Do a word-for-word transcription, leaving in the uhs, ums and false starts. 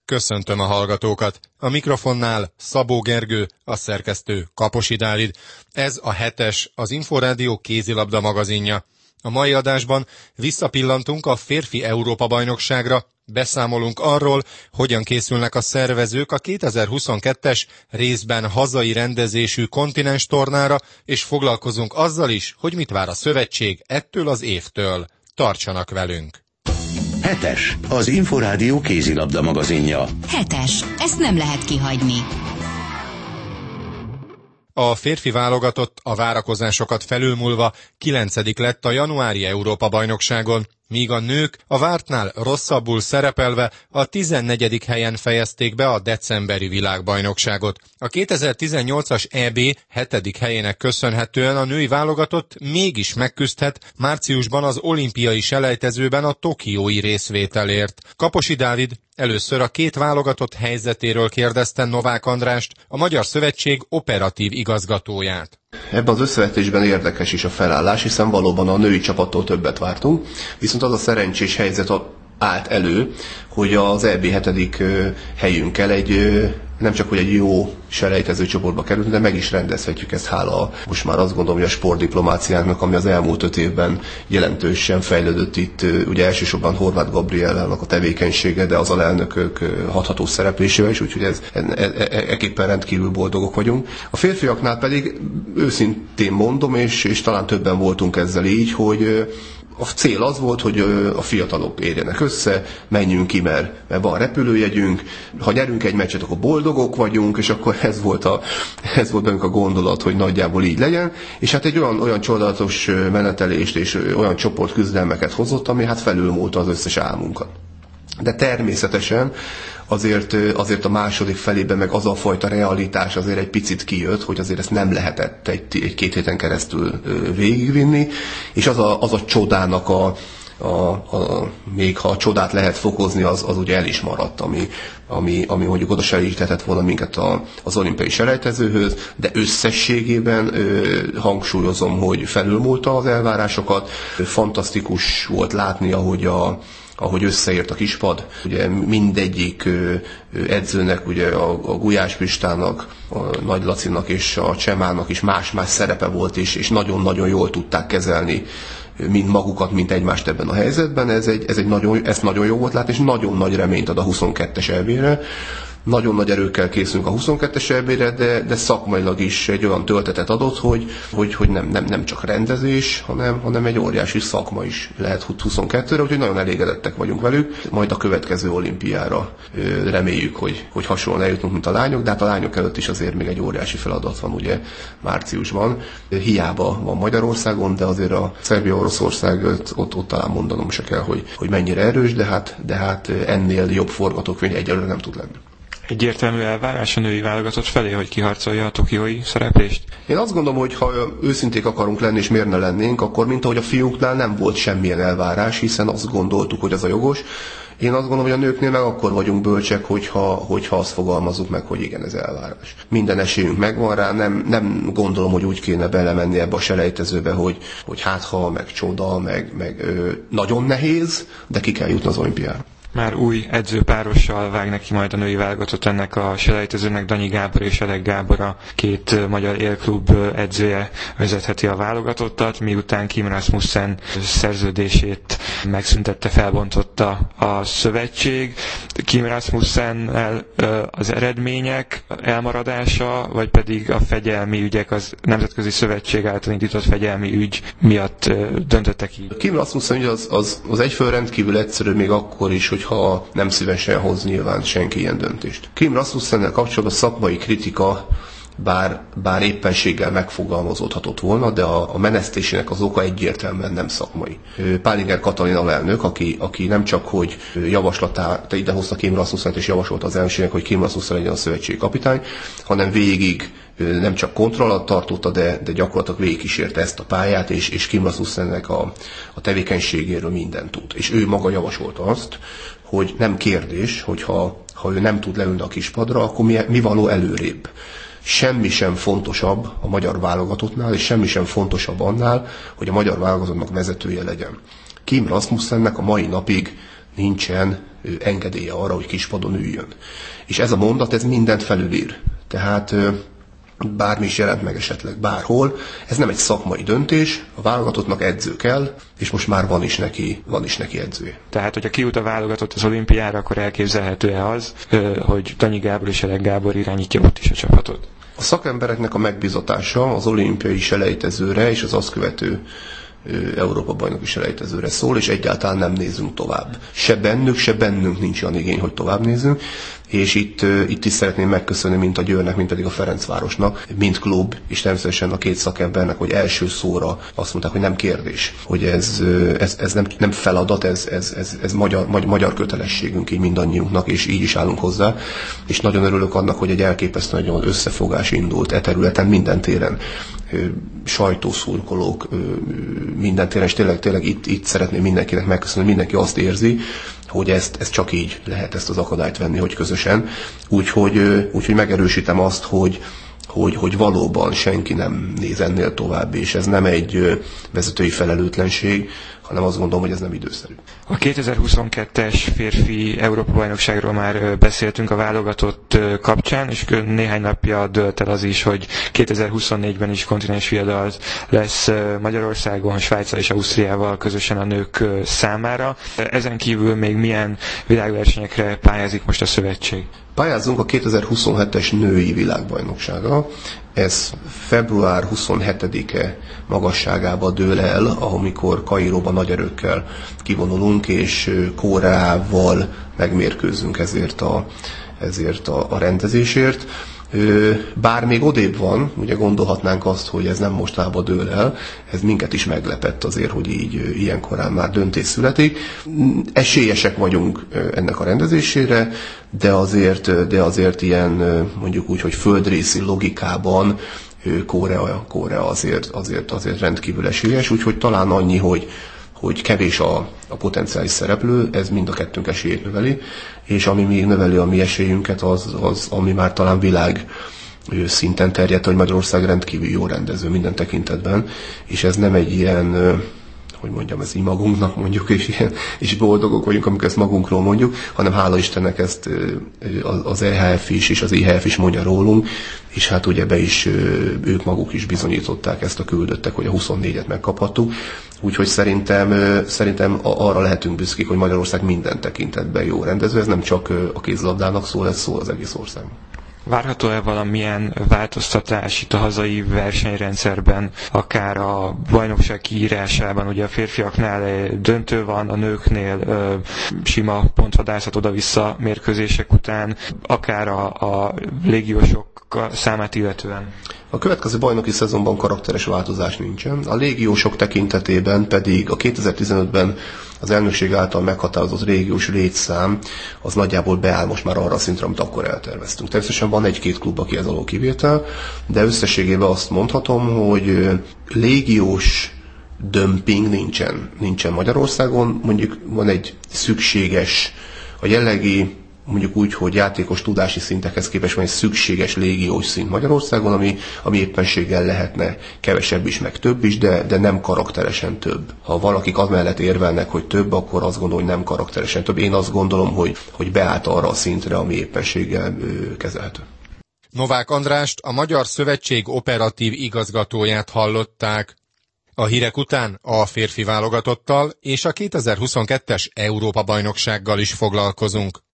Köszöntöm a hallgatókat. A mikrofonnál Szabó Gergő, a szerkesztő Kaposi Dávid. Ez a hetes, az Inforádió kézilabda magazinja. A mai adásban visszapillantunk a férfi Európa-bajnokságra, beszámolunk arról, hogyan készülnek a szervezők a kétezer-huszonkettes részben hazai rendezésű kontinens tornára, és foglalkozunk azzal is, hogy mit vár a szövetség ettől az évtől. Tartsanak velünk! Hetes, az Inforádió kézilabda magazinja. Hetes, ezt nem lehet kihagyni. A férfi válogatott a várakozásokat felülmúlva kilencedik lett a januári Európa-bajnokságon, míg a nők a vártnál rosszabbul szerepelve a tizennegyedik helyen fejezték be a decemberi világbajnokságot. A kétezer-tizennyolcas é bé hetedik helyének köszönhetően a női válogatott mégis megküzdhet márciusban az olimpiai selejtezőben a tokiói részvételért. Kaposi Dávid először a két válogatott helyzetéről kérdezte Novák Andrást, a Magyar Szövetség operatív igazgatóját. Ebben az összevetésben érdekes is a felállás, hiszen valóban a női csapattól többet vártunk, viszont az a szerencsés helyzet állt elő, hogy az é bé hetedik helyünkkel egy, nem csak hogy egy jó selejtező csoportba került, de meg is rendezhetjük ezt, hála most már azt gondolom, hogy a sportdiplomáciának, ami az elmúlt öt évben jelentősen fejlődött itt, ugye elsősorban Horváth Gabriellának a tevékenysége, de az alelnökök hathatós szereplésével is, úgyhogy ez ekképpen rendkívül boldogok vagyunk. A férfiaknál pedig őszintén mondom, és, és talán többen voltunk ezzel így, hogy a cél az volt, hogy a fiatalok érjenek össze, menjünk ki, mert, mert van repülőjegyünk, ha nyerünk egy meccset, akkor boldogok vagyunk, és akkor ez volt, a, ez volt bennünk a gondolat, hogy nagyjából így legyen, és hát egy olyan, olyan csodálatos menetelést és olyan csoportküzdelmeket hozott, ami hát felülmúlta az összes álmunkat. De természetesen azért, azért a második felében meg az a fajta realitás azért egy picit kijött, hogy azért ezt nem lehetett egy, egy két héten keresztül végigvinni, és az a, az a csodának a, a, a, még ha a csodát lehet fokozni, az, az ugye el is maradt, ami, ami, ami mondjuk oda selejtetett volna minket a, az olimpiai selejtezőhöz, de összességében ö, hangsúlyozom, hogy felülmúlta az elvárásokat, fantasztikus volt látni, ahogy a ahogy összeért a kispad. Ugye mindegyik edzőnek, ugye a, a Gulyás Pistának, a Nagy Lacinak és a Csemának is más-más szerepe volt, és, és nagyon-nagyon jól tudták kezelni mind magukat, mint egymást ebben a helyzetben. Ez egy, ez egy nagyon, ez nagyon jó volt látni, és nagyon nagy reményt ad a huszonkettes é bé-re. Nagyon nagy erőkkel készülünk a huszonkettes é bé-re, de, de szakmailag is egy olyan töltetet adott, hogy, hogy, hogy nem, nem, nem csak rendezés, hanem, hanem egy óriási szakma is lehet huszonkettőre, úgyhogy nagyon elégedettek vagyunk velük. Majd a következő olimpiára reméljük, hogy, hogy hasonlóan eljutunk, mint a lányok, de hát a lányok előtt is azért még egy óriási feladat van, ugye márciusban. Hiába van Magyarországon, de azért a Szerbia-Oroszország ott, ott talán mondanom se kell, hogy, hogy mennyire erős, de hát, de hát ennél jobb forgatókönyv egyelőre nem tud lenni. Egyértelmű elvárás a női válogatott felé, hogy kiharcolja a tokiói szereplést? Én azt gondolom, hogy ha őszinték akarunk lenni, és miért ne lennénk, akkor mint ahogy a fiúknál nem volt semmilyen elvárás, hiszen azt gondoltuk, hogy ez a jogos. Én azt gondolom, hogy a nőknél meg akkor vagyunk bölcsek, hogyha, hogyha azt fogalmazunk meg, hogy igen, ez elvárás. Minden esélyünk megvan rá, nem, nem gondolom, hogy úgy kéne belemenni ebbe a selejtezőbe, hogy, hogy hát ha, meg csoda, meg, meg ö, nagyon nehéz, de ki kell jutni az olimpiára. Már új edzőpárossal vág neki majd a női válogatott ennek a selejtezőnek. Danyi Gábor és Elek Gábor, a két magyar élklub edzője vezetheti a válogatottat, miután Kim Rasmussen szerződését megszüntette, felbontotta a szövetség. Kim Rasmussennel az eredmények elmaradása, vagy pedig a fegyelmi ügyek, az Nemzetközi Szövetség által indított fegyelmi ügy miatt döntöttek így? Kim Rasmussen az, az, az egyföl rendkívül egyszerű, még akkor is, hogy ha nem szívesen hoz nyilván senki ilyen döntést. Kim Rasmussennel kapcsolatban a szakmai kritika bár, bár éppenséggel megfogalmazódhatott volna, de a, a menesztésének az oka egyértelműen nem szakmai. Pálinger Katalin alelnök, aki, aki nem csak, hogy javaslatá, te idehozta Kim Rasmussent és javasolta az elnökségnek, hogy Kim Rasmussen legyen a szövetségi kapitány, hanem végig nem csak kontroll alatt tartotta, de, de gyakorlatilag végigkísérte ezt a pályát, és, és Kim Rasmussennek a, a tevékenységéről mindent tud. És ő maga javasolta azt, hogy nem kérdés, hogy ha, ha ő nem tud leülni a kispadra, akkor mi, mi való előrébb. Semmi sem fontosabb a magyar válogatottnál, és semmi sem fontosabb annál, hogy a magyar válogatottnak vezetője legyen. Kim Rasmussennek a mai napig nincsen engedélye arra, hogy kispadon üljön. És ez a mondat, ez mindent felülír. Tehát bármi is jelent meg esetleg bárhol, ez nem egy szakmai döntés, a válogatottnak edző kell, és most már van is neki, van is neki edzője. Tehát, hogyha kijut a válogatott az olimpiára, akkor elképzelhető-e az, hogy Danyi Gábor és Elek Gábor irányítja ott is a csapatot? A szakembereknek a megbizatása az olimpiai selejtezőre és az azt követő Európa-bajnoki selejtezőre szól, és egyáltalán nem nézünk tovább. Se bennük, se bennünk nincs olyan igény, hogy tovább nézzünk, és itt, itt is szeretném megköszönni mint a Győrnek, mint pedig a Ferencvárosnak, mint klub, és természetesen a két szakembernek, hogy első szóra azt mondták, hogy nem kérdés, hogy ez, ez, ez nem, nem feladat, ez, ez, ez, ez magyar, magyar kötelességünk így mindannyiunknak, és így is állunk hozzá, és nagyon örülök annak, hogy egy elképesztő nagyon összefogás indult e területen minden téren, sajtószurkolók minden téren, és tényleg, tényleg itt, itt szeretném mindenkinek megköszönni, mindenki azt érzi, hogy ezt, ezt csak így lehet ezt az akadályt venni, hogy közösen. Úgyhogy, úgyhogy megerősítem azt, hogy, hogy, hogy valóban senki nem néz ennél tovább, és ez nem egy vezetői felelőtlenség, hanem azt gondolom, hogy ez nem időszerű. A kétezer-huszonkettes férfi Európa-bajnokságról már beszéltünk a válogatott kapcsán, és néhány napja dőlt el az is, hogy kétezer-huszonnégyben is kontinens viadal lesz Magyarországon, Svájccal és Ausztriával közösen a nők számára. Ezen kívül még milyen világversenyekre pályázik most a szövetség? Pályázunk a kétezer-huszonhetes női világbajnokságra. Ez február huszonhetedike magasságába dől el, amikor Kairóban nagy erőkkel kivonulunk, és Koreával megmérkőzünk ezért a, ezért a, a rendezésért. Bár még odébb van, ugye gondolhatnánk azt, hogy ez nem mostában dől el, ez minket is meglepett azért, hogy így ilyen korán már döntés születik. Esélyesek vagyunk ennek a rendezésére, de azért, de azért ilyen mondjuk úgy, hogy földrészi logikában Korea, Korea azért, azért, azért rendkívül esélyes, úgyhogy talán annyi, hogy hogy kevés a, a potenciális szereplő, ez mind a kettőnk esélyét növeli, és ami még növeli a mi esélyünket, az, az ami már talán világ szinten terjedt, hogy Magyarország rendkívül jó rendező minden tekintetben, és ez nem egy ilyen, hogy mondjam, ez így magunknak mondjuk, és, ilyen, és boldogok vagyunk, amikor ezt magunkról mondjuk, hanem hála Istennek ezt az E H F is, és az I H F is mondja rólunk, és hát ugye be is, ők maguk is bizonyították ezt a küldöttek, hogy a huszonnégyet megkaphattuk, úgyhogy szerintem, szerintem arra lehetünk büszkék, hogy Magyarország minden tekintetben jó rendező, ez nem csak a kézilabdának szól, ez szól az egész országnak. Várható-e valamilyen változtatás itt a hazai versenyrendszerben, akár a bajnokság kiírásában? Ugye a férfiaknál döntő van, a nőknél ö, sima pontvadászat oda-vissza mérkőzések után, akár a, a légiósok számát illetően. A következő bajnoki szezonban karakteres változás nincsen. A légiósok tekintetében pedig a kétezer-tizenötben az elnökség által meghatározott régiós létszám az nagyjából beáll most már arra a szintre, amit akkor elterveztünk. Természetesen van egy-két klub, aki ez alól kivétel, de összességében azt mondhatom, hogy légiós dömping nincsen, nincsen Magyarországon. Mondjuk van egy szükséges, a jellegi mondjuk úgy, hogy játékos tudási szintekhez képest van egy szükséges légiós szint Magyarországon, ami, ami éppenséggel lehetne kevesebb is, meg több is, de, de nem karakteresen több. Ha valakik amellett érvelnek, hogy több, akkor azt gondolom, hogy nem karakteresen több. Én azt gondolom, hogy, hogy beállt arra a szintre, ami éppenséggel ö, kezelhető. Novák Andrást, a Magyar Szövetség operatív igazgatóját hallották. A hírek után a férfi válogatottal és a kétezer-huszonkettes Európa-bajnoksággal is foglalkozunk.